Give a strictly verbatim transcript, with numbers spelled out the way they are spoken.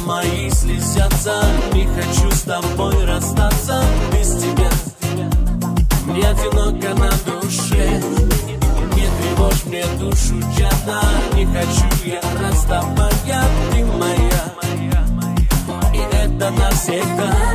мои слезятся. Не хочу с тобой расстаться. Без тебя мне одиноко на душе. Не тревожь мне душу, честно. Не хочу я расставания. Ты моя, и это навсегда.